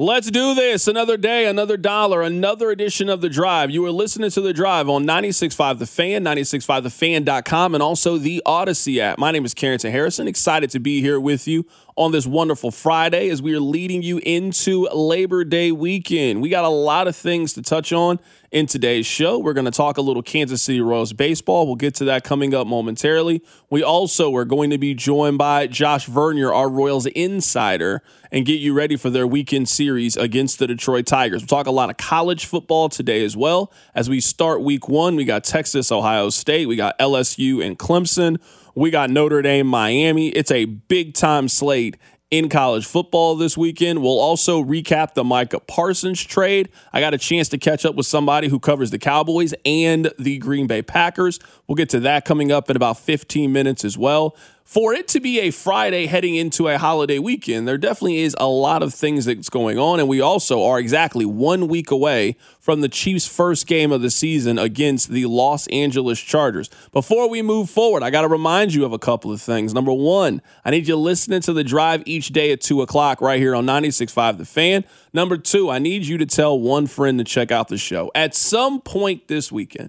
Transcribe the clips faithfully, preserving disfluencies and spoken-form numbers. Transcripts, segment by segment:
Let's do this. Another day, another dollar, another edition of The Drive. You are listening to The Drive on ninety-six point five The Fan, ninety-six point five the fan dot com, and also the Odyssey app. My name is Carrington Harrison. Excited to be here with you on this wonderful Friday as we are leading you into Labor Day weekend. We got a lot of things to touch on in today's show. We're going to talk a little Kansas City Royals baseball. We'll get to that coming up momentarily. We also are going to be joined by Josh Vernier, our Royals insider, and get you ready for their weekend series against the Detroit Tigers. We'll talk a lot of college football today as well. As we start week one, we got Texas, Ohio State. We got L S U and Clemson. We got Notre Dame, Miami. It's a big-time slate in college football this weekend. We'll also recap the Micah Parsons trade. I got a chance to catch up with somebody who covers the Cowboys and the Green Bay Packers. We'll get to that coming up in about fifteen minutes as well. For it to be a Friday heading into a holiday weekend, there definitely is a lot of things that's going on, and we also are exactly one week away from the Chiefs' first game of the season against the Los Angeles Chargers. Before we move forward, I got to remind you of a couple of things. Number one, I need you listening to The Drive each day at two o'clock right here on ninety-six point five The Fan. Number two, I need you to tell one friend to check out the show. At some point this weekend,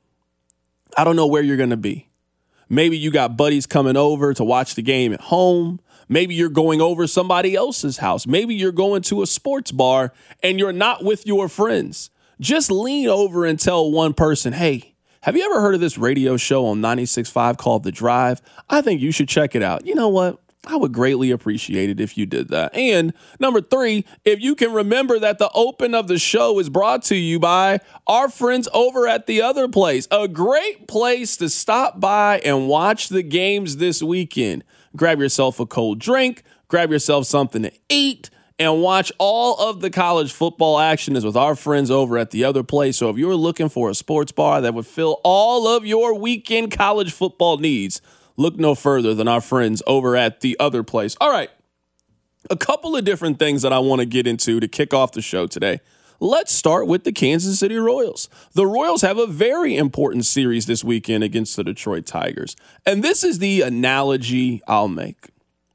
I don't know where you're going to be. Maybe you got buddies coming over to watch the game at home. Maybe you're going over somebody else's house. Maybe you're going to a sports bar and you're not with your friends. Just lean over and tell one person, hey, have you ever heard of this radio show on ninety-six point five called The Drive? I think you should check it out. You know what? I would greatly appreciate it if you did that. And number three, if you can remember that the open of the show is brought to you by our friends over at The Other Place, a great place to stop by and watch the games this weekend. Grab yourself a cold drink, grab yourself something to eat, and watch all of the college football action is with our friends over at The Other Place. So if you're looking for a sports bar that would fill all of your weekend college football needs, look no further than our friends over at The Other Place. All right, a couple of different things that I want to get into to kick off the show today. Let's start with the Kansas City Royals. The Royals have a very important series this weekend against the Detroit Tigers. And this is the analogy I'll make.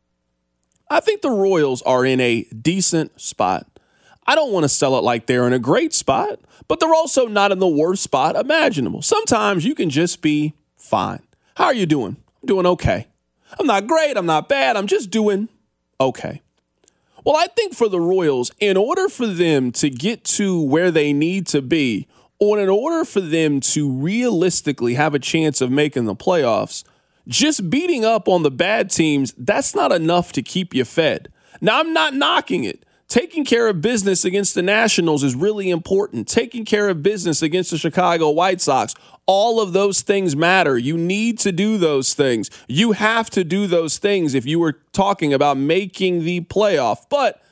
I think the Royals are in a decent spot. I don't want to sell it like they're in a great spot, but they're also not in the worst spot imaginable. Sometimes you can just be fine. How are you doing? I'm doing okay. I'm not great. I'm not bad. I'm just doing okay. Well, I think for the Royals, in order for them to get to where they need to be, or in order for them to realistically have a chance of making the playoffs, just beating up on the bad teams, that's not enough to keep you fed. Now, I'm not knocking it. Taking care of business against the Nationals is really important. Taking care of business against the Chicago White Sox, all of those things matter. You need to do those things. You have to do those things if you were talking about making the playoff. But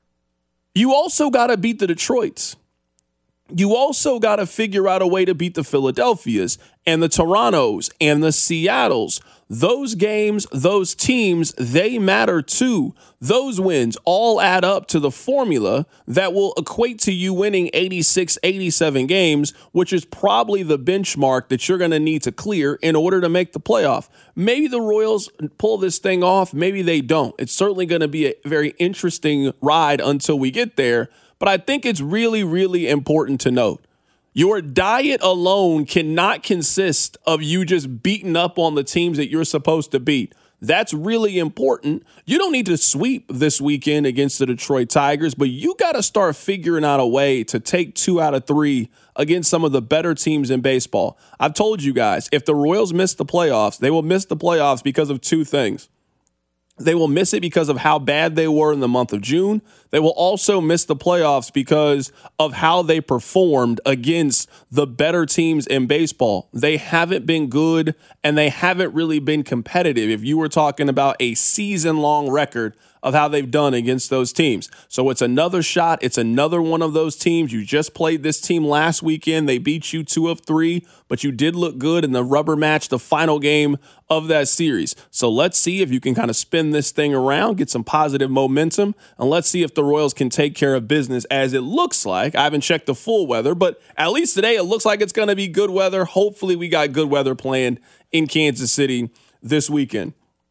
you also got to beat the Detroits. You also got to figure out a way to beat the Philadelphias and the Torontos and the Seattles. Those games, those teams, they matter too. Those wins all add up to the formula that will equate to you winning eighty-six, eighty-seven games, which is probably the benchmark that you're going to need to clear in order to make the playoff. Maybe the Royals pull this thing off. Maybe they don't. It's certainly going to be a very interesting ride until we get there. But I think it's really, really important to note. Your diet alone cannot consist of you just beating up on the teams that you're supposed to beat. That's really important. You don't need to sweep this weekend against the Detroit Tigers, but you got to start figuring out a way to take two out of three against some of the better teams in baseball. I've told you guys, if the Royals miss the playoffs, they will miss the playoffs because of two things. They will miss it because of how bad they were in the month of June. They will also miss the playoffs because of how they performed against the better teams in baseball. They haven't been good, and they haven't really been competitive if you were talking about a season-long record of how they've done against those teams. So it's another shot. It's another one of those teams. You just played this team last weekend. They beat you two of three, but you did look good in the rubber match, the final game of that series. So let's see if you can kind of spin this thing around, get some positive momentum, and let's see if the Royals can take care of business as it looks like. I haven't checked the full weather, but at least today it looks like it's going to be good weather. Hopefully we got good weather planned in Kansas City this weekend.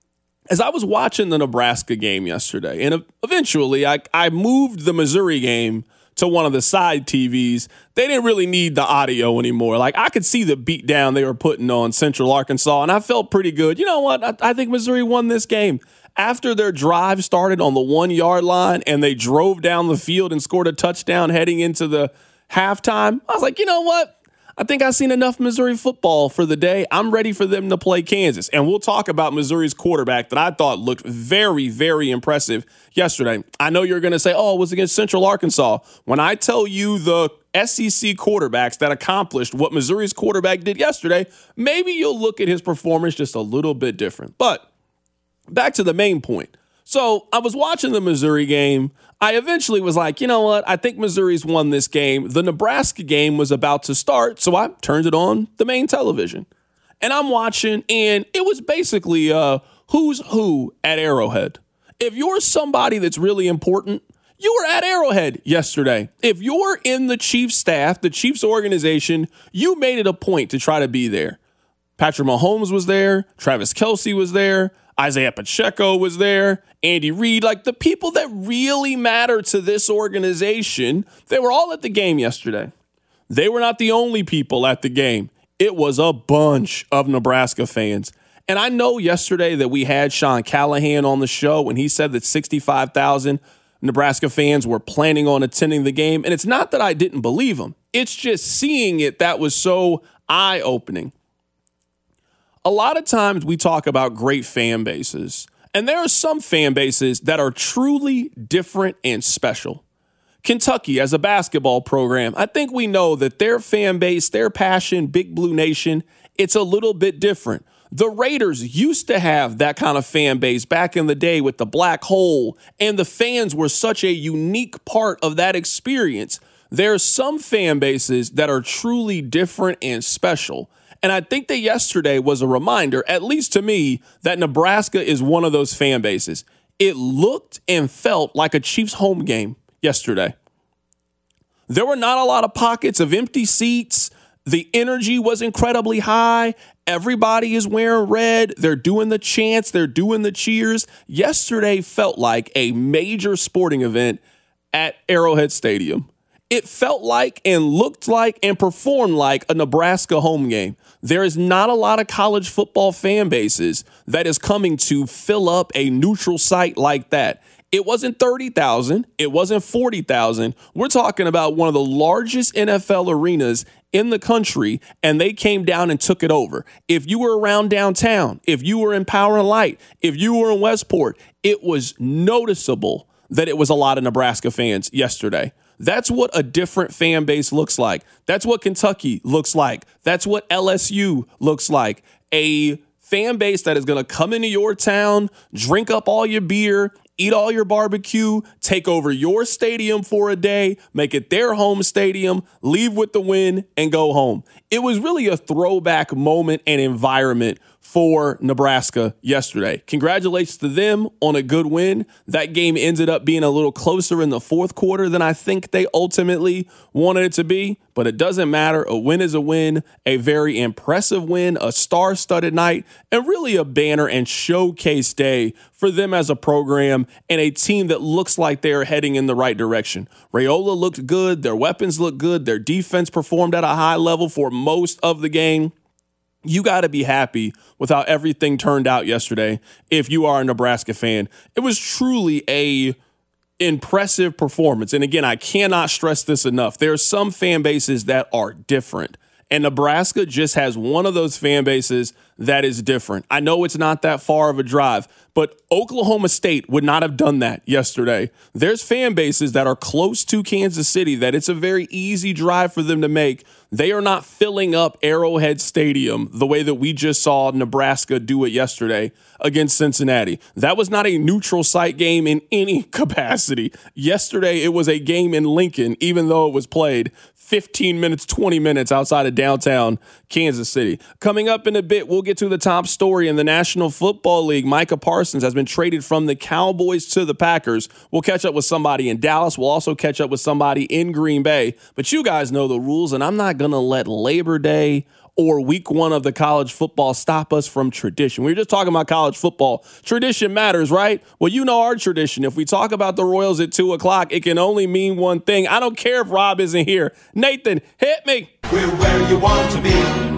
as I was watching the Nebraska game yesterday, and eventually I, I moved the Missouri game to one of the side T Vs, they didn't really need the audio anymore. Like, I could see the beat down they were putting on Central Arkansas, and I felt pretty good. You know what? I, I think Missouri won this game. After their drive started on the one-yard line and they drove down the field and scored a touchdown heading into the halftime, I was like, you know what? I think I've seen enough Missouri football for the day. I'm ready for them to play Kansas. And we'll talk about Missouri's quarterback that I thought looked very, very impressive yesterday. I know you're going to say, oh, it was against Central Arkansas. When I tell you the S E C quarterbacks that accomplished what Missouri's quarterback did yesterday, maybe you'll look at his performance just a little bit different. But back to the main point. So I was watching the Missouri game. I eventually was like, you know what? I think Missouri's won this game. The Nebraska game was about to start, so I turned it on the main television. And I'm watching, and it was basically uh, who's who at Arrowhead. If you're somebody that's really important, you were at Arrowhead yesterday. If you're in the Chiefs staff, the Chiefs organization, you made it a point to try to be there. Patrick Mahomes was there. Travis Kelce was there. Isaiah Pacheco was there, Andy Reid, like the people that really matter to this organization, they were all at the game yesterday. They were not the only people at the game. It was a bunch of Nebraska fans. And I know yesterday that we had Sean Callahan on the show, and he said that sixty-five thousand Nebraska fans were planning on attending the game. And it's not that I didn't believe him. It's just seeing it that was so eye-opening. A lot of times we talk about great fan bases, and there are some fan bases that are truly different and special. Kentucky, as a basketball program, I think we know that their fan base, their passion, Big Blue Nation, it's a little bit different. The Raiders used to have that kind of fan base back in the day with the black hole, and the fans were such a unique part of that experience. There are some fan bases that are truly different and special. And I think that yesterday was a reminder, at least to me, that Nebraska is one of those fan bases. It looked and felt like a Chiefs home game yesterday. There were not a lot of pockets of empty seats. The energy was incredibly high. Everybody is wearing red. They're doing the chants. They're doing the cheers. Yesterday felt like a major sporting event at Arrowhead Stadium. It felt like and looked like and performed like a Nebraska home game. There is not a lot of college football fan bases that is coming to fill up a neutral site like that. It wasn't thirty thousand. It wasn't forty thousand. We're talking about one of the largest N F L arenas in the country, and they came down and took it over. If you were around downtown, if you were in Power and Light, if you were in Westport, it was noticeable that it was a lot of Nebraska fans yesterday. That's what a different fan base looks like. That's what Kentucky looks like. That's what L S U looks like. A fan base that is going to come into your town, drink up all your beer, eat all your barbecue, take over your stadium for a day, make it their home stadium, leave with the win, and go home. It was really a throwback moment and environment for Nebraska yesterday. Congratulations to them on a good win. That game ended up being a little closer in the fourth quarter than I think they ultimately wanted it to be, but it doesn't matter. A win is a win, a very impressive win, a star-studded night, and really a banner and showcase day for them as a program and a team that looks like they're heading in the right direction. Raiola looked good. Their weapons looked good. Their defense performed at a high level for most of the game. You got to be happy with how everything turned out yesterday if you are a Nebraska fan. It was truly a impressive performance. And again, I cannot stress this enough. There are some fan bases that are different, and Nebraska just has one of those fan bases that is different. I know it's not that far of a drive, but Oklahoma State would not have done that yesterday. There's fan bases that are close to Kansas City that it's a very easy drive for them to make. They are not filling up Arrowhead Stadium the way that we just saw Nebraska do it yesterday against Cincinnati. That was not a neutral site game in any capacity. Yesterday, it was a game in Lincoln, even though it was played fifteen minutes, twenty minutes outside of downtown Kansas City. Coming up in a bit, we'll get to the top story in the National Football League. Micah Parsons has been traded from the Cowboys to the Packers. We'll catch up with somebody in Dallas. We'll also catch up with somebody in Green Bay. But you guys know the rules, and I'm not going to let Labor Day or week one of the college football stop us from tradition? We were just talking about college football. Tradition matters, right? Well, you know our tradition. If we talk about the Royals at two o'clock, it can only mean one thing. I don't care if Rob isn't here. Nathan, hit me. We're where you want to be.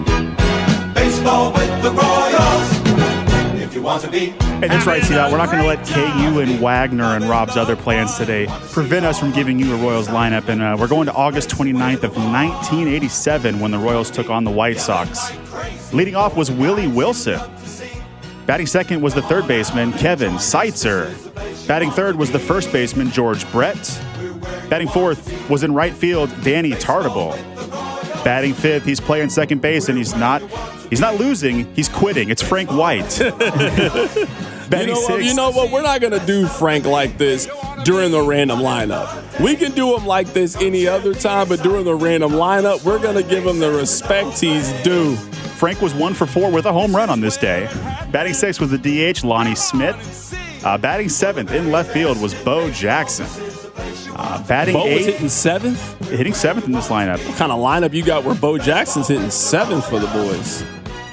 Baseball with the Royals. If you want to be. Hey, that's right, C-Dot. We're not going to let K U and Wagner and Rob's other plans today prevent us from giving you a Royals lineup. And uh, we're going to August twenty-ninth of nineteen eighty-seven when the Royals took on the White Sox. Leading off was Willie Wilson. Batting second was the third baseman, Kevin Seitzer. Batting third was the first baseman, George Brett. Batting fourth was in right field, Danny Tartabull. Batting fifth, he's playing second base, and he's not he's not losing, he's quitting. It's Frank White. You know, what, you know what? We're not going to do Frank like this during the random lineup. We can do him like this any other time, but during the random lineup, we're going to give him the respect he's due. Frank was one for four with a home run on this day. Batting sixth was the D H, Lonnie Smith. Uh, batting seventh in left field was Bo Jackson. Uh, batting Bo eighth. was hitting seventh? Hitting seventh in this lineup. What kind of lineup you got where Bo Jackson's hitting seventh for the boys?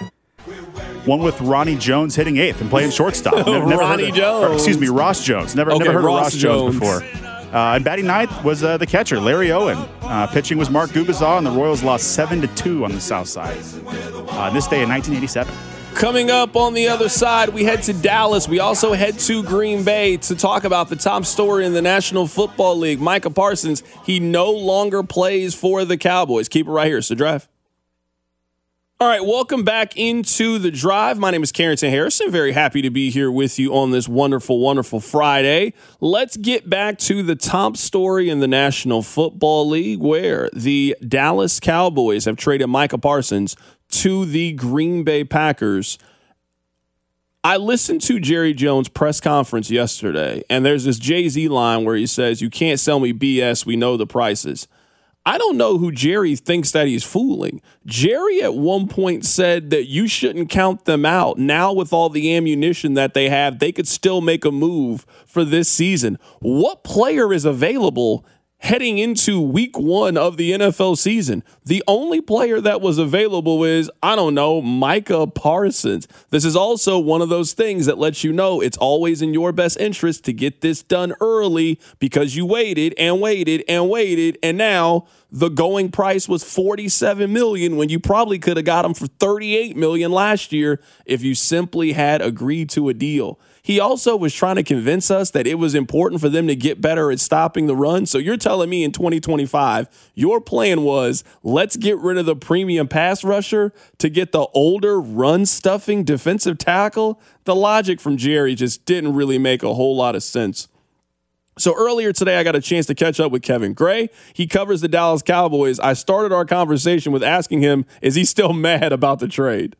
One with Ronnie Jones hitting eighth and playing shortstop. Never, never Ronnie of, Jones. Or, excuse me, Ross Jones. Never, okay, never heard Ross of Ross Jones, Jones before. Uh, and batting ninth was uh, the catcher, Larry Owen. Uh, pitching was Mark Gubicza, and the Royals lost seven to two on the south side. Uh, this day in nineteen eighty-seven. Coming up on the other side, we head to Dallas. We also head to Green Bay to talk about the top story in the National Football League. Micah Parsons, he no longer plays for the Cowboys. Keep it right here. So drive. All right, welcome back into The Drive. My name is Carrington Harrison. Very happy to be here with you on this wonderful, wonderful Friday. Let's get back to the top story in the National Football League, where the Dallas Cowboys have traded Micah Parsons to the Green Bay Packers. I listened to Jerry Jones' press conference yesterday, and there's this Jay-Z line where he says, "You can't sell me B S. We know the prices." I don't know who Jerry thinks that he's fooling. Jerry at one point said that you shouldn't count them out. Now with all the ammunition that they have, they could still make a move for this season. What player is available heading into week one of the N F L season? The only player that was available is, I don't know, Micah Parsons. This is also one of those things that lets you know it's always in your best interest to get this done early because you waited and waited and waited, and now the going price was forty-seven million dollars when you probably could have got him for thirty-eight million dollars last year if you simply had agreed to a deal. He also was trying to convince us that it was important for them to get better at stopping the run. So you're telling me in twenty twenty-five, your plan was let's get rid of the premium pass rusher to get the older run-stuffing defensive tackle? The logic from Jerry just didn't really make a whole lot of sense. So earlier today, I got a chance to catch up with Kevin Gray. He covers the Dallas Cowboys. I started our conversation with asking him, is he still mad about the trade?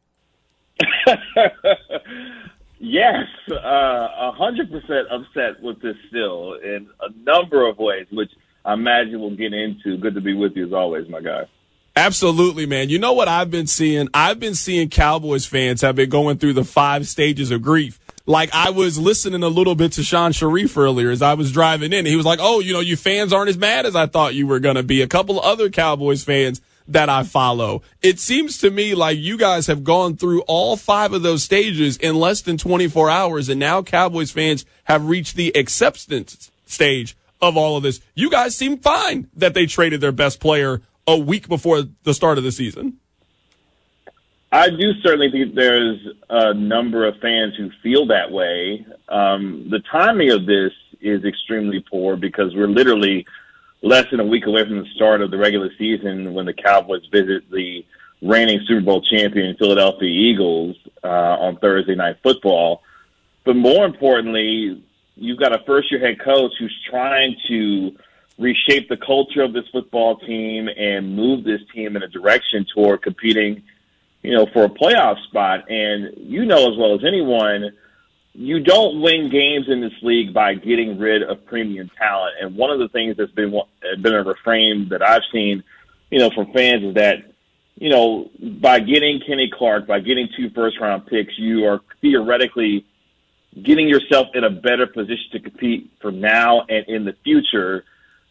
Yes, uh, one hundred percent upset with this still in a number of ways, which I imagine we'll get into. Good to be with you as always, my guy. Absolutely, man. You know what I've been seeing? I've been seeing Cowboys fans have been going through the five stages of grief. Like, I was listening a little bit to Sean Sharif earlier as I was driving in. He was like, oh, you know, you fans aren't as mad as I thought you were going to be. A couple of other Cowboys fans that I follow. It seems to me like you guys have gone through all five of those stages in less than twenty-four hours, and now Cowboys fans have reached the acceptance stage of all of this. You guys seem fine that they traded their best player a week before the start of the season. I do certainly think there's a number of fans who feel that way. Um, the timing of this is extremely poor because we're literally less than a week away from the start of the regular season when the Cowboys visit the reigning Super Bowl champion Philadelphia Eagles uh, on Thursday Night Football. But more importantly, you've got a first-year head coach who's trying to reshape the culture of this football team and move this team in a direction toward competing, you know, for a playoff spot. And you know as well as anyone, you don't win games in this league by getting rid of premium talent. And one of the things that's been been a refrain that I've seen, you know, from fans is that, you know, by getting Kenny Clark, by getting two first-round picks, you are theoretically getting yourself in a better position to compete for now and in the future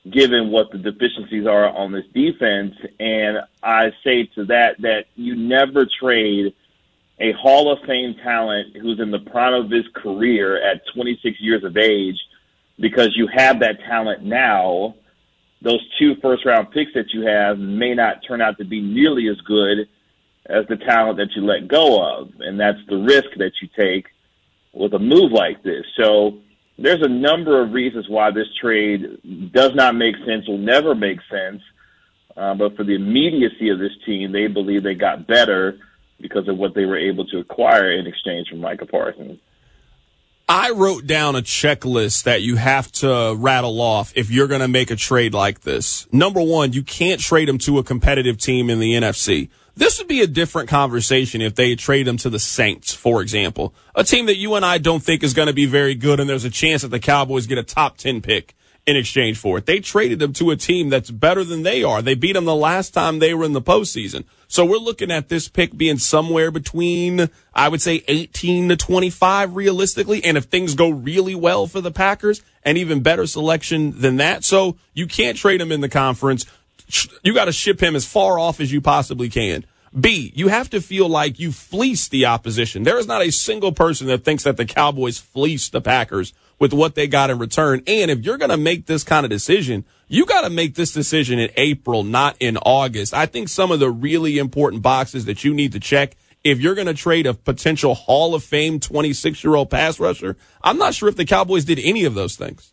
given what the deficiencies are on this defense. And I say to that that you never trade a Hall of Fame talent who's in the prime of his career at twenty-six years of age because you have that talent now. Those two first-round picks that you have may not turn out to be nearly as good as the talent that you let go of, and that's the risk that you take with a move like this. So there's a number of reasons why this trade does not make sense, will never make sense, uh, but for the immediacy of this team, they believe they got better because of what they were able to acquire in exchange for Micah Parsons. I wrote down a checklist that you have to rattle off if you're going to make a trade like this. Number one, you can't trade him to a competitive team in the N F C. This would be a different conversation if they trade him to the Saints, for example, a team that you and I don't think is going to be very good, and there's a chance that the Cowboys get a top ten pick in exchange for it. They traded him to a team that's better than they are. They beat them the last time they were in the postseason. So we're looking at this pick being somewhere between, I would say, eighteen to twenty-five realistically. And if things go really well for the Packers, an even better selection than that. So you can't trade him in the conference. You got to ship him as far off as you possibly can. B, you have to feel like you fleeced the opposition. There is not a single person that thinks that the Cowboys fleeced the Packers with what they got in return. And if you're going to make this kind of decision, you got to make this decision in April, not in August. I think some of the really important boxes that you need to check if you're going to trade a potential Hall of Fame twenty-six-year-old pass rusher, I'm not sure if the Cowboys did any of those things.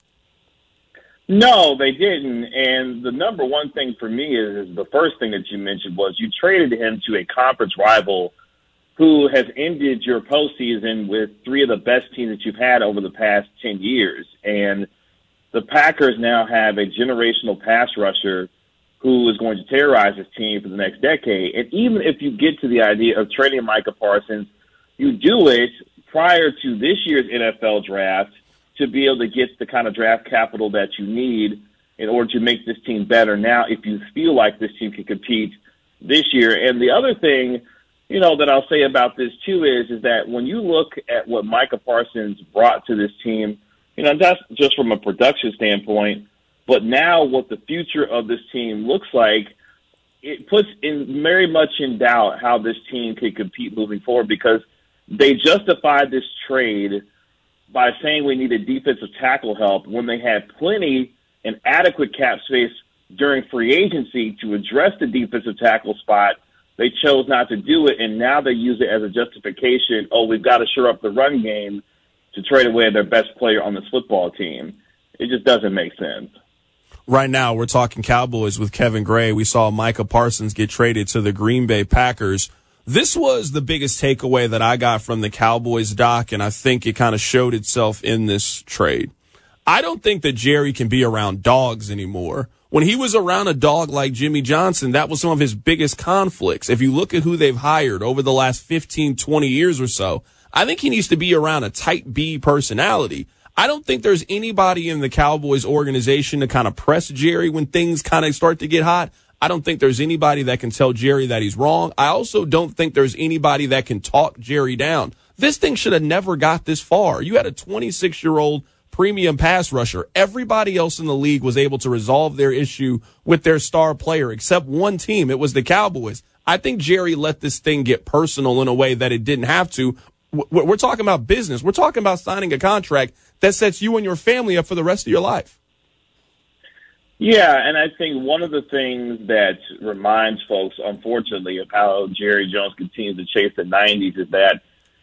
No, they didn't. And the number one thing for me is, is the first thing that you mentioned was you traded him to a conference rival who has ended your postseason with three of the best teams that you've had over the past ten years. And the Packers now have a generational pass rusher who is going to terrorize his team for the next decade. And even if you get to the idea of trading Micah Parsons, you do it prior to this year's N F L draft to be able to get the kind of draft capital that you need in order to make this team better now if you feel like this team can compete this year. And the other thing, you know, that I'll say about this too is, is that when you look at what Micah Parsons brought to this team, you know, that's just from a production standpoint, but now what the future of this team looks like, it puts in very much in doubt how this team can compete moving forward, because they justified this trade by saying we needed defensive tackle help when they had plenty and adequate cap space during free agency to address the defensive tackle spot. They chose not to do it, and now they use it as a justification. Oh, we've got to shore up the run game to trade away their best player on this football team. It just doesn't make sense. Right now, we're talking Cowboys with Kevin Gray. We saw Micah Parsons get traded to the Green Bay Packers. This was the biggest takeaway that I got from the Cowboys doc, and I think it kind of showed itself in this trade. I don't think that Jerry can be around dogs anymore. When he was around a dog like Jimmy Johnson, that was some of his biggest conflicts. If you look at who they've hired over the last fifteen, twenty years or so, I think he needs to be around a type B personality. I don't think there's anybody in the Cowboys organization to kind of press Jerry when things kind of start to get hot. I don't think there's anybody that can tell Jerry that he's wrong. I also don't think there's anybody that can talk Jerry down. This thing should have never got this far. You had a twenty-six-year-old premium pass rusher. Everybody else in the league was able to resolve their issue with their star player except one team. It was the Cowboys. I think Jerry let this thing get personal in a way that it didn't have to. We're talking about business. We're talking about signing a contract that sets you and your family up for the rest of your life. Yeah, and I think one of the things that reminds folks, unfortunately, of how Jerry Jones continues to chase the nineties is that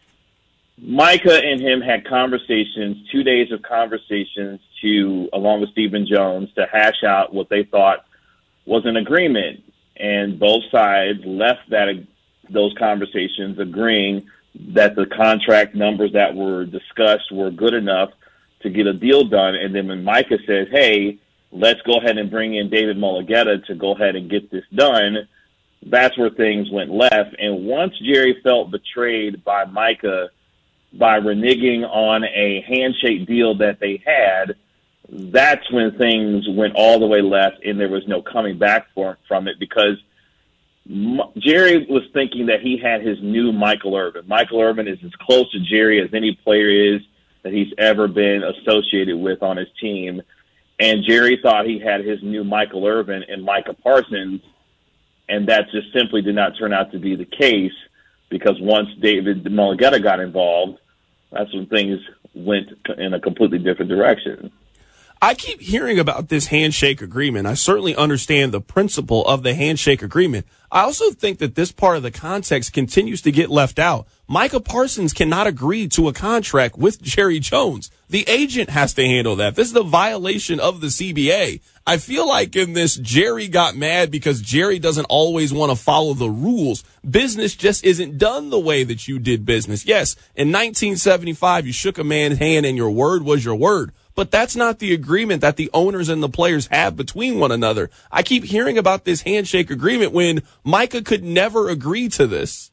Micah and him had conversations, two days of conversations to, along with Stephen Jones, to hash out what they thought was an agreement. And both sides left that those conversations agreeing that the contract numbers that were discussed were good enough to get a deal done. And then when Micah says, hey, let's go ahead and bring in David Mulligetta to go ahead and get this done, that's where things went left. And once Jerry felt betrayed by Micah by reneging on a handshake deal that they had, that's when things went all the way left and there was no coming back for, from it, because Jerry was thinking that he had his new Michael Irvin. Michael Irvin is as close to Jerry as any player is that he's ever been associated with on his team. And Jerry thought he had his new Michael Irvin and Micah Parsons, and that just simply did not turn out to be the case, because once David Mulugheta got involved, that's when things went in a completely different direction. I keep hearing about this handshake agreement. I certainly understand the principle of the handshake agreement. I also think that this part of the context continues to get left out. Micah Parsons cannot agree to a contract with Jerry Jones. The agent has to handle that. This is a violation of the C B A. I feel like in this, Jerry got mad because Jerry doesn't always want to follow the rules. Business just isn't done the way that you did business. Yes, in nineteen seventy-five, you shook a man's hand and your word was your word. But that's not the agreement that the owners and the players have between one another. I keep hearing about this handshake agreement when Micah could never agree to this.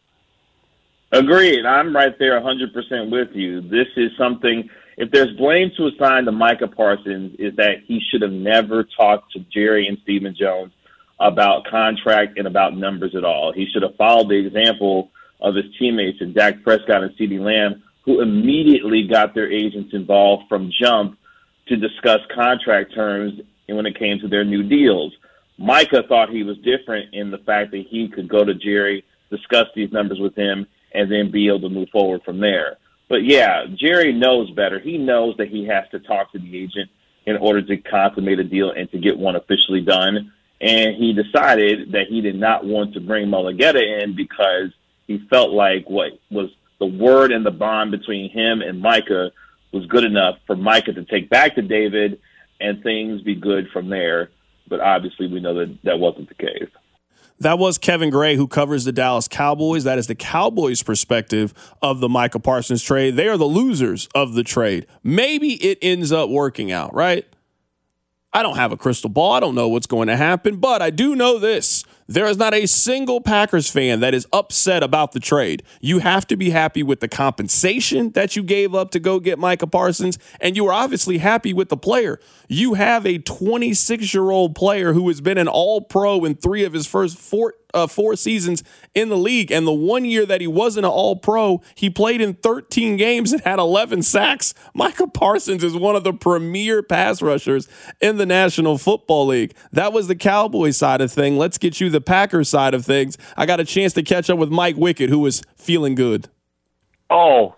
Agreed. I'm right there one hundred percent with you. This is something, if there's blame to assign to Micah Parsons, is that he should have never talked to Jerry and Stephen Jones about contract and about numbers at all. He should have followed the example of his teammates in Dak Prescott and CeeDee Lamb, who immediately got their agents involved from jump to discuss contract terms when it came to their new deals. Micah thought he was different in the fact that he could go to Jerry, discuss these numbers with him, and then be able to move forward from there. But yeah, Jerry knows better. He knows that he has to talk to the agent in order to consummate a deal and to get one officially done. And he decided that he did not want to bring Mulugheta in because he felt like what was the word and the bond between him and Micah was good enough for Micah to take back to David and things be good from there. But obviously we know that that wasn't the case. That was Kevin Gray, who covers the Dallas Cowboys. That is the Cowboys' perspective of the Micah Parsons trade. They are the losers of the trade. Maybe it ends up working out, right? I don't have a crystal ball. I don't know what's going to happen, but I do know this. There is not a single Packers fan that is upset about the trade. You have to be happy with the compensation that you gave up to go get Micah Parsons, and you are obviously happy with the player. You have a twenty-six-year-old player who has been an all-pro in three of his first four Uh, four seasons in the league, and the one year that he wasn't an all-pro, he played in thirteen games and had eleven sacks. Micah Parsons is one of the premier pass rushers in the National Football League. That was the Cowboys side of thing. Let's get you the Packers side of things. I got a chance to catch up with Mike Wickett, who was feeling good. Oh,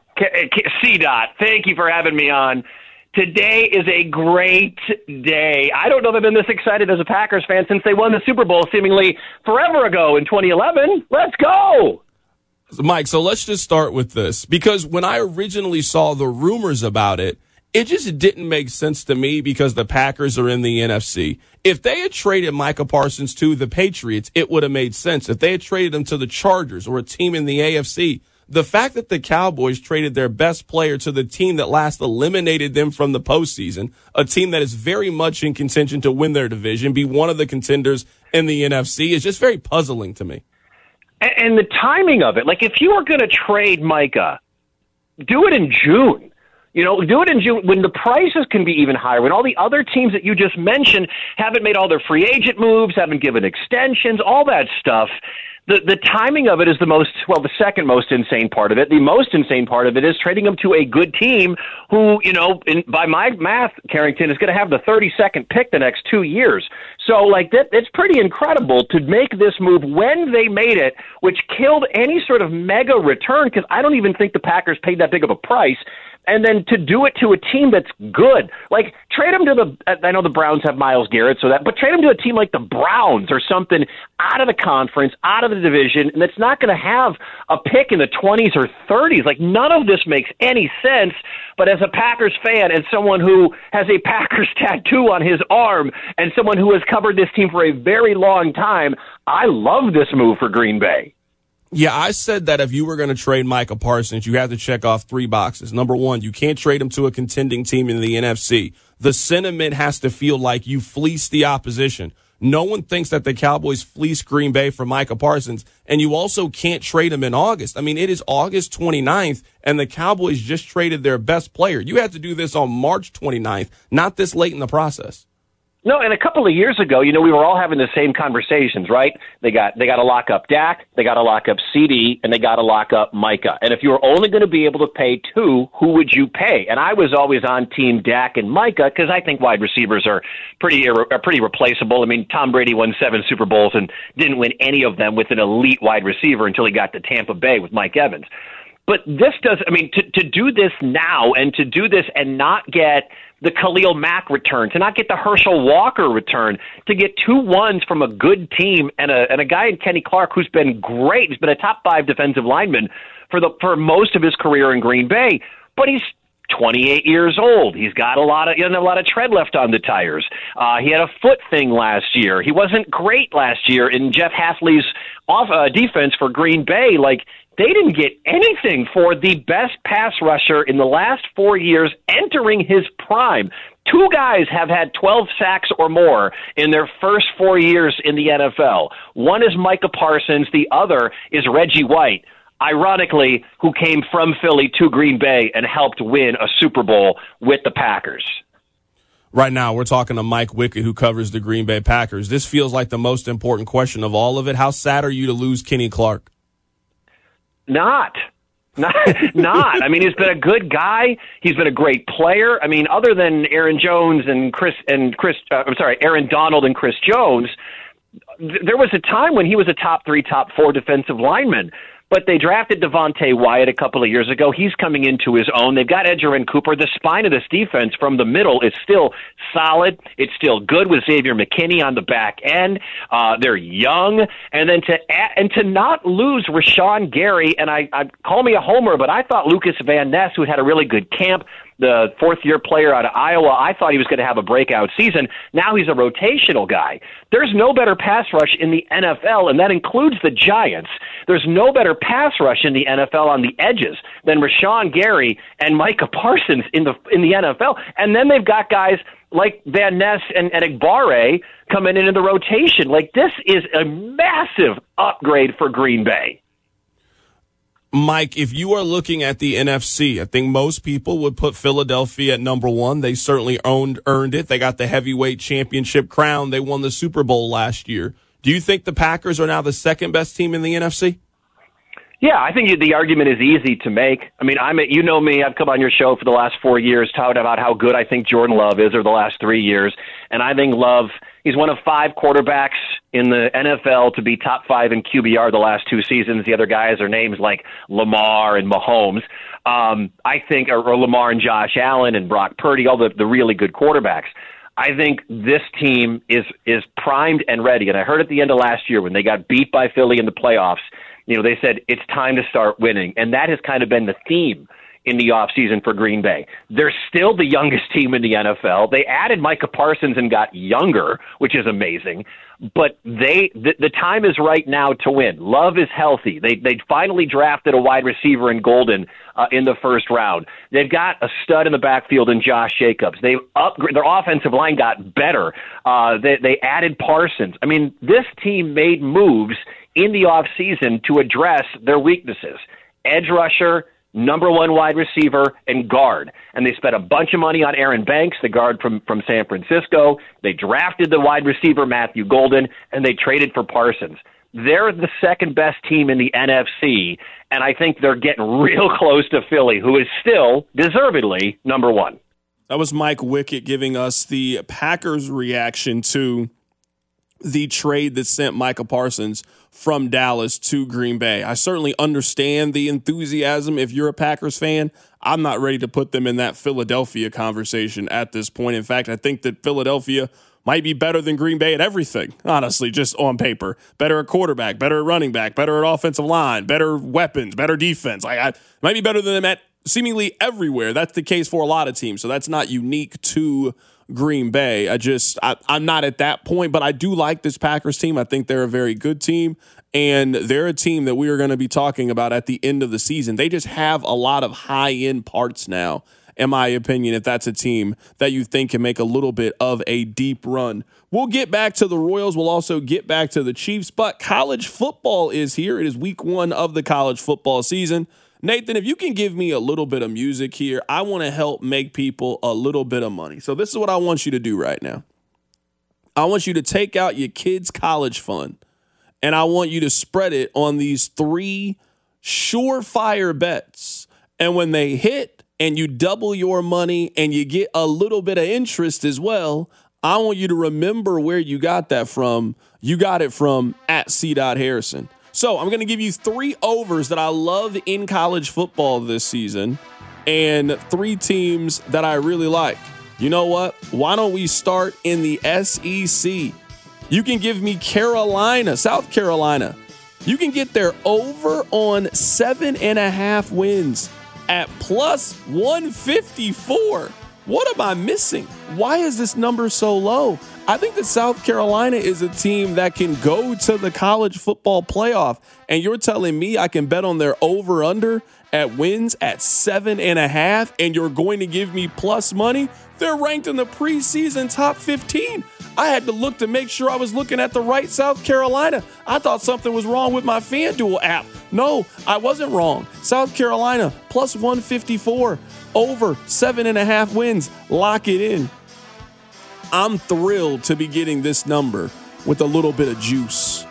C-Dot, thank you for having me on. Today is a great day. I don't know if I've been this excited as a Packers fan since they won the Super Bowl seemingly forever ago in twenty eleven. Let's go. Mike, so let's just start with this, because when I originally saw the rumors about it, it just didn't make sense to me because the Packers are in the N F C. If they had traded Micah Parsons to the Patriots, it would have made sense. If they had traded him to the Chargers or a team in the A F C, the fact that the Cowboys traded their best player to the team that last eliminated them from the postseason, a team that is very much in contention to win their division, be one of the contenders in the N F C, is just very puzzling to me. And the timing of it, like if you were going to trade Micah, do it in June. You know, do it in June when the prices can be even higher, when all the other teams that you just mentioned haven't made all their free agent moves, haven't given extensions, all that stuff. The the timing of it is the most, well, the second most insane part of it. The most insane part of it is trading him to a good team who, you know, in, by my math, Carrington, is going to have the thirty-second pick the next two years. So, like, that it's pretty incredible to make this move when they made it, which killed any sort of mega return, because I don't even think the Packers paid that big of a price. And then to do it to a team that's good, like trade him to the, I know the Browns have Myles Garrett, so that, but trade him to a team like the Browns or something out of the conference, out of the division, and that's not going to have a pick in the twenties or thirties. Like none of this makes any sense. But as a Packers fan and someone who has a Packers tattoo on his arm and someone who has covered this team for a very long time, I love this move for Green Bay. Yeah, I said that if you were going to trade Micah Parsons, you have to check off three boxes. Number one, you can't trade him to a contending team in the N F C. The sentiment has to feel like you fleeced the opposition. No one thinks that the Cowboys fleeced Green Bay for Micah Parsons, and you also can't trade him in August. I mean, it is August twenty-ninth, and the Cowboys just traded their best player. You had to do this on March twenty-ninth, not this late in the process. No, and a couple of years ago, you know, we were all having the same conversations, right? They got they got to lock up Dak, they got to lock up C D, and they got to lock up Micah. And if you were only going to be able to pay two, who would you pay? And I was always on team Dak and Micah because I think wide receivers are pretty are pretty replaceable. I mean, Tom Brady won seven Super Bowls and didn't win any of them with an elite wide receiver until he got to Tampa Bay with Mike Evans. But this does, I mean, to, to do this now and to do this and not get the Khalil Mack return, to not get the Herschel Walker return, to get two ones from a good team and a and a guy in Kenny Clark who's been great. He's been a top five defensive lineman for the for most of his career in Green Bay, but he's twenty-eight years old. He's got a lot of he doesn't have a lot of tread left on the tires. Uh, he had a foot thing last year. He wasn't great last year in Jeff Hasley's off uh, defense for Green Bay. Like, they didn't get anything for the best pass rusher in the last four years entering his prime. Two guys have had twelve sacks or more in their first four years in the N F L. One is Micah Parsons. The other is Reggie White, ironically, who came from Philly to Green Bay and helped win a Super Bowl with the Packers. Right now, we're talking to Mike Wickett, who covers the Green Bay Packers. This feels like the most important question of all of it. How sad are you to lose Kenny Clark? Not. Not, not. I mean, he's been a good guy. He's been a great player. I mean, other than Aaron Jones and Chris and Chris, uh, I'm sorry, Aaron Donald and Chris Jones, th- there was a time when he was a top three, top four defensive lineman. But they drafted Devontae Wyatt a couple of years ago. He's coming into his own. They've got Edgerrin Cooper. The spine of this defense from the middle is still solid. It's still good with Xavier McKinney on the back end. Uh, they're young. And then to add, and to not lose Rashawn Gary, and I, I call me a homer, but I thought Lucas Van Ness, who had a really good camp, the fourth-year player out of Iowa, I thought he was going to have a breakout season. Now he's a rotational guy. There's no better pass rush in the N F L, and that includes the Giants. There's no better pass rush in the N F L on the edges than Rashawn Gary and Micah Parsons in the in the N F L. And then they've got guys like Van Ness and, and Igbare coming in in the rotation. Like, this is a massive upgrade for Green Bay. Mike, if you are looking at the N F C, I think most people would put Philadelphia at number one. They certainly owned, earned it. They got the heavyweight championship crown. They won the Super Bowl last year. Do you think the Packers are now the second best team in the N F C? Yeah, I think the argument is easy to make. I mean, I'm a, you know me. I've come on your show for the last four years, talking about how good I think Jordan Love is, or the last three years. And I think Love, he's one of five quarterbacks in the N F L to be top five in Q B R the last two seasons. The other guys are names like Lamar and Mahomes. Um, I think, or, or Lamar and Josh Allen and Brock Purdy, all the, the really good quarterbacks. I think this team is is primed and ready. And I heard at the end of last year when they got beat by Philly in the playoffs, you know, they said it's time to start winning. And that has kind of been the theme in the offseason for Green Bay. They're still the youngest team in the N F L. They added Micah Parsons and got younger, which is amazing. But they the, the time is right now to win. Love is healthy. They they finally drafted a wide receiver in Golden uh, in the first round. They've got a stud in the backfield in Josh Jacobs. They've upgraded their offensive line, got better. Uh, they they added Parsons. I mean, this team made moves in the offseason to address their weaknesses. Edge rusher, number one wide receiver, and guard. And they spent a bunch of money on Aaron Banks, the guard from, from San Francisco. They drafted the wide receiver, Matthew Golden, and they traded for Parsons. They're the second best team in the N F C, and I think they're getting real close to Philly, who is still, deservedly, number one. That was Mike Wickett giving us the Packers' reaction to the trade that sent Micah Parsons from Dallas to Green Bay. I certainly understand the enthusiasm if you're a Packers fan. I'm not ready to put them in that Philadelphia conversation at this point. In fact, I think that Philadelphia might be better than Green Bay at everything, honestly, just on paper. Better at quarterback, better at running back, better at offensive line, better weapons, better defense. Like, I might be better than them at seemingly everywhere. That's the case for a lot of teams, so that's not unique to Green Bay. I just, I, I'm not at that point, but I do like this Packers team. I think they're a very good team, and they're a team that we are going to be talking about at the end of the season. They just have a lot of high-end parts now, in my opinion, if that's a team that you think can make a little bit of a deep run. We'll get back to the Royals. We'll also get back to the Chiefs, but college football is here. It is week one of the college football season. Nathan, if you can give me a little bit of music here, I want to help make people a little bit of money. So this is what I want you to do right now. I want you to take out your kids' college fund, and I want you to spread it on these three surefire bets. And when they hit and you double your money and you get a little bit of interest as well, I want you to remember where you got that from. You got it from at C. Harrison. So I'm going to give you three overs that I love in college football this season and three teams that I really like. You know what? Why don't we start in the S E C? You can give me Carolina, South Carolina. You can get their over on seven and a half wins at plus one fifty-four. What am I missing? Why is this number so low? I think that South Carolina is a team that can go to the college football playoff, and you're telling me I can bet on their over-under at wins at seven and a half, and you're going to give me plus money? They're ranked in the preseason top fifteen. I had to look to make sure I was looking at the right South Carolina. I thought something was wrong with my FanDuel app. No, I wasn't wrong. South Carolina plus one fifty-four, over seven and a half wins. Lock it in. I'm thrilled to be getting this number with a little bit of juice.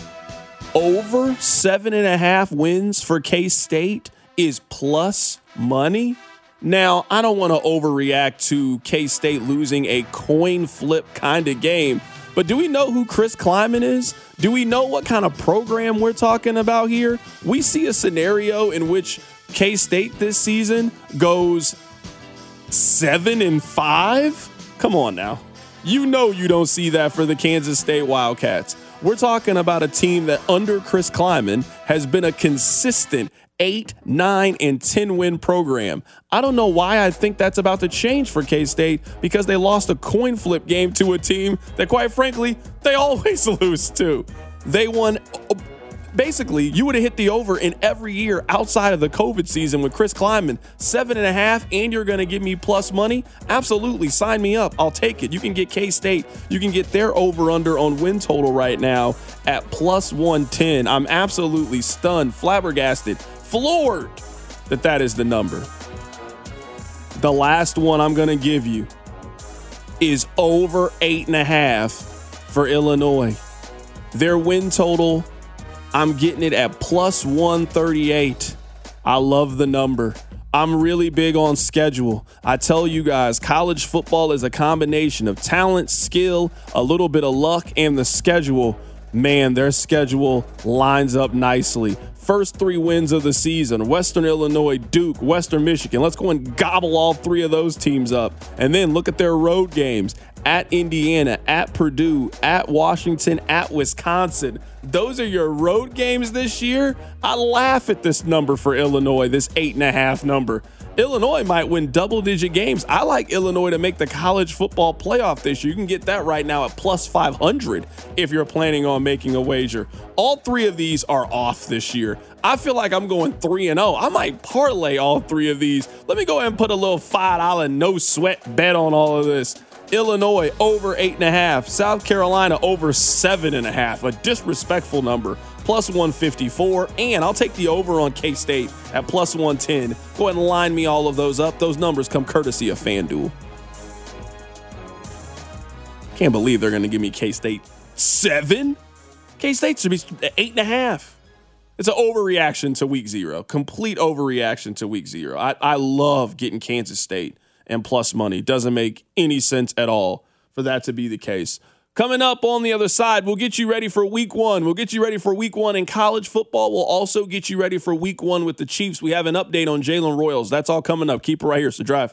Over seven and a half wins for K-State is plus money. Now, I don't want to overreact to K-State losing a coin flip kind of game, but do we know who Chris Klieman is? Do we know what kind of program we're talking about here? We see a scenario in which K-State this season goes seven and five. Come on now. You know you don't see that for the Kansas State Wildcats. We're talking about a team that under Chris Klieman has been a consistent eight, nine, and ten win program. I don't know why I think that's about to change for K-State, because they lost a coin flip game to a team that, quite frankly, they always lose to. They won. Basically, you would have hit the over in every year outside of the COVID season with Chris Klieman. Seven and a half, and you're going to give me plus money? Absolutely. Sign me up. I'll take it. You can get K-State. You can get their over-under on win total right now at plus one ten. I'm absolutely stunned, flabbergasted, floored that that is the number. The last one I'm going to give you is over eight and a half for Illinois. Their win total, I'm getting it at plus one thirty-eight. I love the number. I'm really big on schedule. I tell you guys, college football is a combination of talent, skill, a little bit of luck, and the schedule. Man, their schedule lines up nicely. First three wins of the season: Western Illinois, Duke, Western Michigan. Let's go and gobble all three of those teams up. And then look at their road games: at Indiana, at Purdue, at Washington, at Wisconsin. Those are your road games this year. I laugh at this number for Illinois, this eight and a half number. Illinois might win double-digit games. I like Illinois to make the college football playoff this year. You can get that right now at plus five hundred if you're planning on making a wager. All three of these are off this year. I feel like I'm going three and oh. I might parlay all three of these. Let me go ahead and put a little five dollar no-sweat bet on all of this. Illinois over eight and a half. South Carolina over seven and a half. A disrespectful number. Plus one fifty-four. And I'll take the over on K-State at plus one ten. Go ahead and line me all of those up. Those numbers come courtesy of FanDuel. Can't believe they're going to give me K-State seven. K-State should be eight and a half. It's an overreaction to week zero. Complete overreaction to week zero. I, I love getting Kansas State and plus money. Doesn't make any sense at all for that to be the case. Coming up on the other side, we'll get you ready for week one. We'll get you ready for week one in college football. We'll also get you ready for week one with the Chiefs. We have an update on Jalen Royals. That's all coming up. Keep it right here. So drive.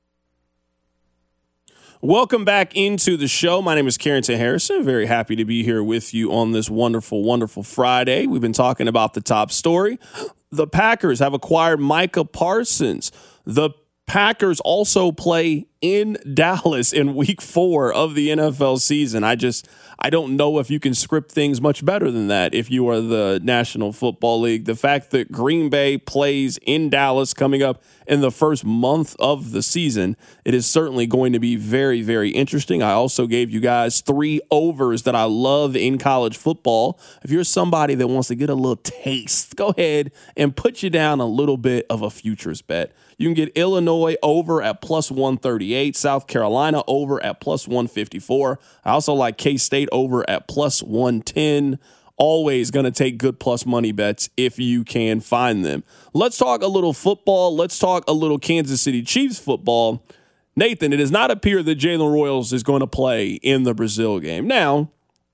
Welcome back into the show. My name is Carrington Harrison. Very happy to be here with you on this wonderful, wonderful Friday. We've been talking about the top story. The Packers have acquired Micah Parsons. The Packers also play in Dallas in week four of the N F L season. I just, I don't know if you can script things much better than that if you are the National Football League. The fact that Green Bay plays in Dallas coming up in the first month of the season, it is certainly going to be very, very interesting. I also gave you guys three overs that I love in college football. If you're somebody that wants to get a little taste, go ahead and put you down a little bit of a futures bet. You can get Illinois over at plus one thirty. forty-eight. South Carolina over at plus one fifty-four. I also like K-State over at plus one ten. Always going to take good plus money bets if you can find them. Let's talk a little football. Let's talk a little Kansas City Chiefs football. Nathan, it does not appear that Jalen Royals is going to play in the Brazil game. Now,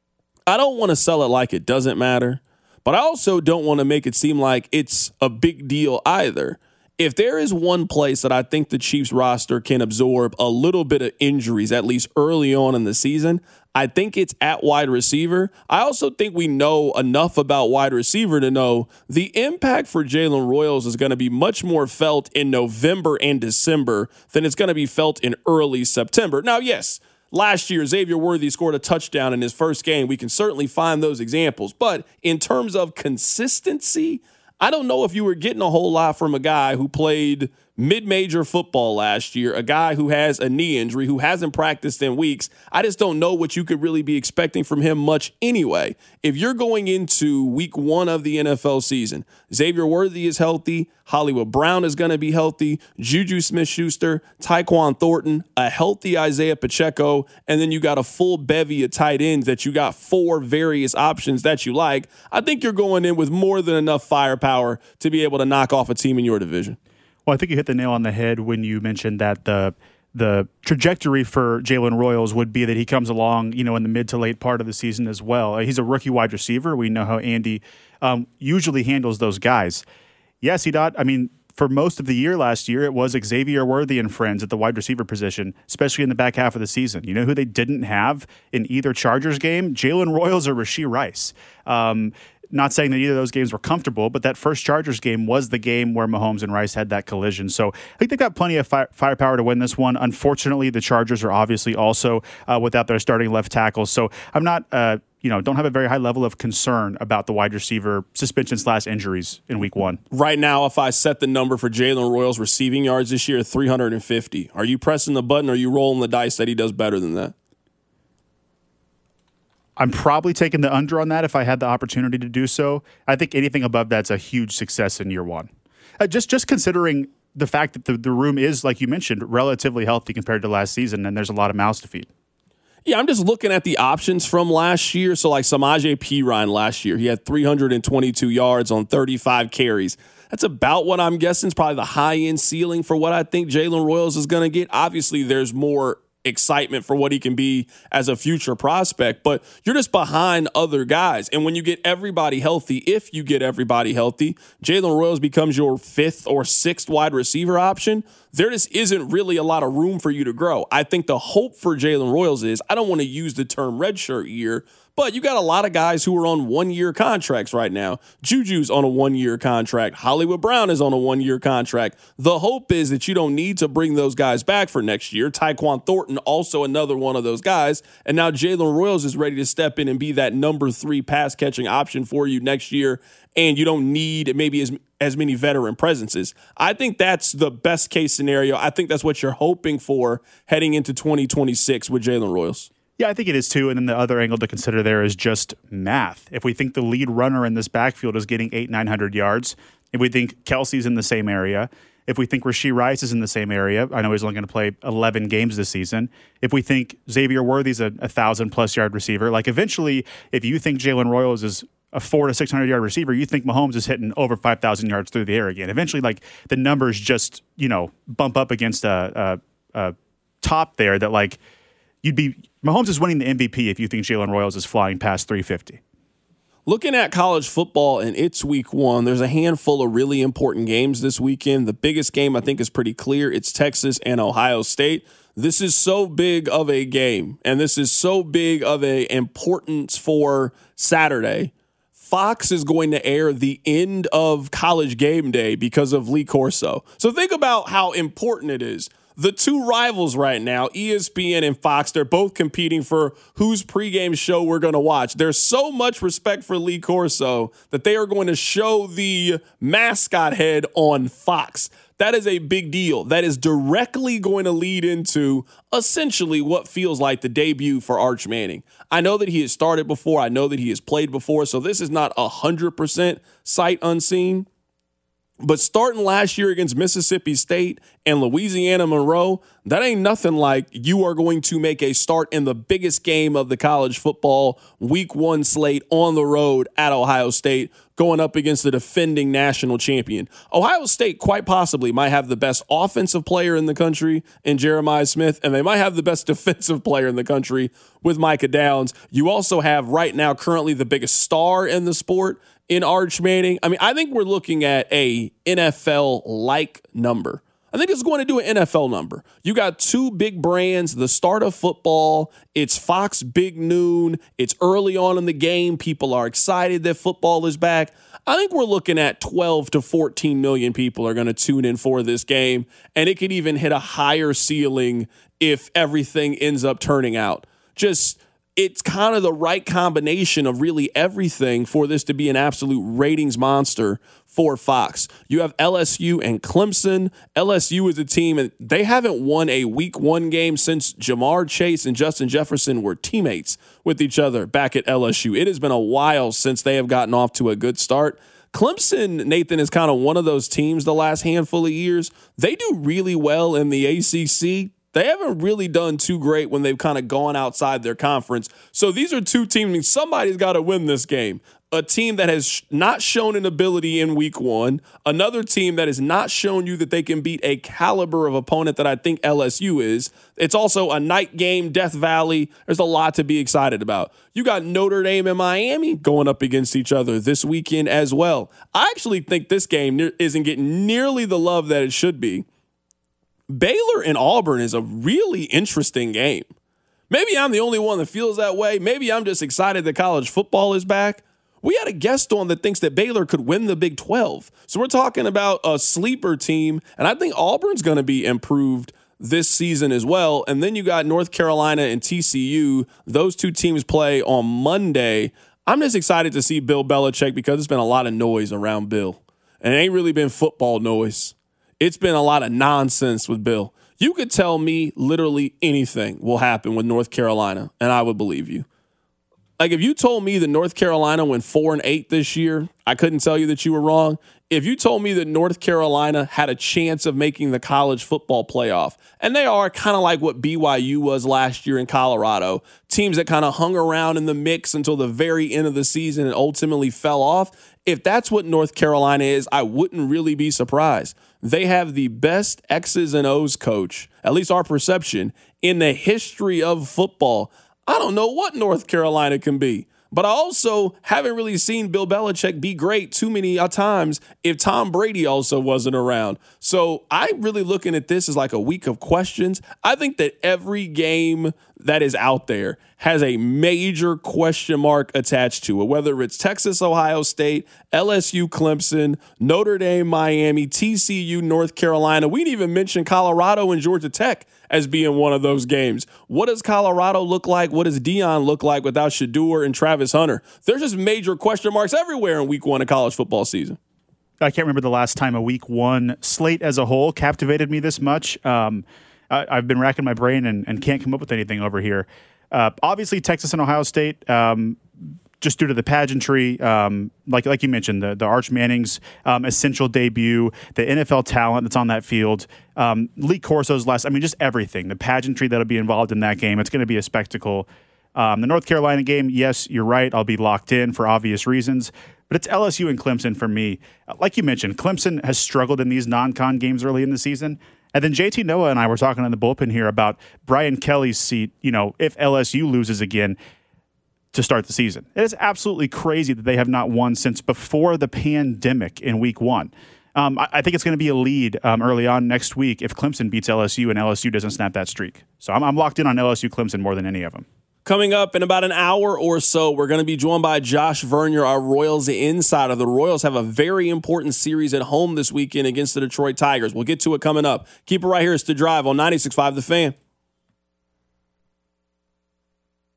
I don't want to sell it like it doesn't matter, but I also don't want to make it seem like it's a big deal either. If there is one place that I think the Chiefs roster can absorb a little bit of injuries, at least early on in the season, I think it's at wide receiver. I also think we know enough about wide receiver to know the impact for Jalen Royals is going to be much more felt in November and December than it's going to be felt in early September. Now, yes, last year Xavier Worthy scored a touchdown in his first game. We can certainly find those examples. But in terms of consistency, I don't know if you were getting a whole lot from a guy who played mid-major football last year, a guy who has a knee injury, who hasn't practiced in weeks. I just don't know what you could really be expecting from him much anyway. If you're going into week one of the N F L season, Xavier Worthy is healthy, Hollywood Brown is going to be healthy, Juju Smith-Schuster, Tyquan Thornton, a healthy Isaiah Pacheco, and then you got a full bevy of tight ends that you got four various options that you like. I think you're going in with more than enough firepower to be able to knock off a team in your division. Well, I think you hit the nail on the head when you mentioned that the the trajectory for Jalen Royals would be that he comes along, you know, in the mid to late part of the season as well. He's a rookie wide receiver. We know how Andy um, usually handles those guys. Yes, he did. I mean, for most of the year last year, it was Xavier Worthy and friends at the wide receiver position, especially in the back half of the season. You know who they didn't have in either Chargers game? Jalen Royals or Rashee Rice. Um, Not saying that either of those games were comfortable, but that first Chargers game was the game where Mahomes and Rice had that collision. So I think they've got plenty of fire, firepower to win this one. Unfortunately, the Chargers are obviously also uh, without their starting left tackle. So I'm not, uh, you know, don't have a very high level of concern about the wide receiver suspension slash injuries in week one. Right now, if I set the number for Jalen Royals receiving yards this year, three hundred fifty. Are you pressing the button or are you rolling the dice that he does better than that? I'm probably taking the under on that if I had the opportunity to do so. I think anything above that's a huge success in year one. Uh, just just considering the fact that the, the room is, like you mentioned, relatively healthy compared to last season, and there's a lot of mouths to feed. Yeah, I'm just looking at the options from last year. So like Samaje Perine last year, he had three hundred twenty-two yards on thirty-five carries. That's about what I'm guessing is probably the high-end ceiling for what I think Jalen Royals is going to get. Obviously, there's more excitement for what he can be as a future prospect, but you're just behind other guys. And when you get everybody healthy, if you get everybody healthy, Jalen Royals becomes your fifth or sixth wide receiver option. There just isn't really a lot of room for you to grow. I think the hope for Jalen Royals is, I don't want to use the term redshirt year, but you got a lot of guys who are on one-year contracts right now. Juju's on a one-year contract. Hollywood Brown is on a one-year contract. The hope is that you don't need to bring those guys back for next year. Tyquan Thornton, also another one of those guys. And now Jalen Royals is ready to step in and be that number three pass-catching option for you next year, and you don't need maybe as as many veteran presences. I think that's the best-case scenario. I think that's what you're hoping for heading into twenty twenty-six with Jalen Royals. Yeah, I think it is too. And then the other angle to consider there is just math. If we think the lead runner in this backfield is getting eight, nine hundred yards, if we think Kelsey's in the same area, if we think Rashee Rice is in the same area, I know he's only going to play eleven games this season. If we think Xavier Worthy's a, a thousand plus yard receiver, like eventually, if you think Jalen Royals is a four to six hundred yard receiver, you think Mahomes is hitting over five thousand yards through the air again. Eventually, like the numbers just, you know, bump up against a, a, a top there that like you'd be. Mahomes is winning the M V P if you think Jalen Royals is flying past three fifty. Looking at college football and it's week one, there's a handful of really important games this weekend. The biggest game I think is pretty clear. It's Texas and Ohio State. This is so big of a game, and this is so big of a importance for Saturday. Fox is going to air the end of College Game Day because of Lee Corso. So think about how important it is. The two rivals right now, E S P N and Fox, they're both competing for whose pregame show we're going to watch. There's so much respect for Lee Corso that they are going to show the mascot head on Fox. That is a big deal. That is directly going to lead into essentially what feels like the debut for Arch Manning. I know that he has started before. I know that he has played before. So this is not one hundred percent sight unseen. But starting last year against Mississippi State and Louisiana Monroe, that ain't nothing like you are going to make a start in the biggest game of the college football week one slate on the road at Ohio State, going up against the defending national champion. Ohio State quite possibly might have the best offensive player in the country in Jeremiah Smith, and they might have the best defensive player in the country with Micah Downs. You also have right now currently the biggest star in the sport in Arch Manning. I mean, I think we're looking at a N F L-like number. I think it's going to do an N F L number. You got two big brands, the start of football. It's Fox Big Noon. It's early on in the game. People are excited that football is back. I think we're looking at twelve to fourteen million people are going to tune in for this game, and it could even hit a higher ceiling if everything ends up turning out. Just it's kind of the right combination of really everything for this to be an absolute ratings monster for Fox. You have L S U and Clemson. L S U is a team, and they haven't won a week one game since Jamar Chase and Justin Jefferson were teammates with each other back at L S U. It has been a while since they have gotten off to a good start. Clemson, Nathan, is kind of one of those teams the last handful of years. They do really well in the A C C. They haven't really done too great when they've kind of gone outside their conference. So these are two teams. Somebody's got to win this game. A team that has not shown an ability in week one. Another team that has not shown you that they can beat a caliber of opponent that I think L S U is. It's also a night game, Death Valley. There's a lot to be excited about. You got Notre Dame and Miami going up against each other this weekend as well. I actually think this game isn't getting nearly the love that it should be. Baylor and Auburn is a really interesting game. Maybe I'm the only one that feels that way. Maybe I'm just excited that college football is back. We had a guest on that thinks that Baylor could win the Big twelve. So we're talking about a sleeper team, and I think Auburn's going to be improved this season as well. And then you got North Carolina and T C U. Those two teams play on Monday. I'm just excited to see Bill Belichick because there's been a lot of noise around Bill. And it ain't really been football noise. It's been a lot of nonsense with Bill. You could tell me literally anything will happen with North Carolina, and I would believe you. Like, if you told me that North Carolina went four and eight this year, I couldn't tell you that you were wrong. If you told me that North Carolina had a chance of making the college football playoff, and they are kind of like what B Y U was last year in Colorado, teams that kind of hung around in the mix until the very end of the season and ultimately fell off. If that's what North Carolina is, I wouldn't really be surprised. They have the best X's and O's coach, at least our perception, in the history of football. I don't know what North Carolina can be. But I also haven't really seen Bill Belichick be great too many times if Tom Brady also wasn't around. So I'm really looking at this as like a week of questions. I think that every game that is out there has a major question mark attached to it, whether it's Texas, Ohio State, L S U, Clemson, Notre Dame, Miami, T C U, North Carolina. We didn't even mention Colorado and Georgia Tech as being one of those games. What does Colorado look like? What does Dion look like without Shedeur and Travis Hunter? There's just major question marks everywhere in week one of college football season. I can't remember the last time a week one slate as a whole captivated me this much. Um, I, I've been racking my brain and, and can't come up with anything over here. Uh, obviously, Texas and Ohio State, um, just due to the pageantry, um, like like you mentioned, the, the Arch Manning's um, essential debut, the N F L talent that's on that field, um, Lee Corso's last, I mean, just everything, the pageantry that'll be involved in that game. It's going to be a spectacle. Um, the North Carolina game, yes, you're right. I'll be locked in for obvious reasons. But it's L S U and Clemson for me. Like you mentioned, Clemson has struggled in these non-con games early in the season. And then J T Noah and I were talking on the bullpen here about Brian Kelly's seat, you know, if L S U loses again to start the season. It is absolutely crazy that they have not won since before the pandemic in week one. Um, I, I think it's going to be a lead um, early on next week if Clemson beats L S U and L S U doesn't snap that streak. So I'm, I'm locked in on L S U Clemson more than any of them. Coming up in about an hour or so, we're going to be joined by Josh Vernier, our Royals insider. The Royals have a very important series at home this weekend against the Detroit Tigers. We'll get to it coming up. Keep it right here. It's The Drive on ninety-six point five The Fan.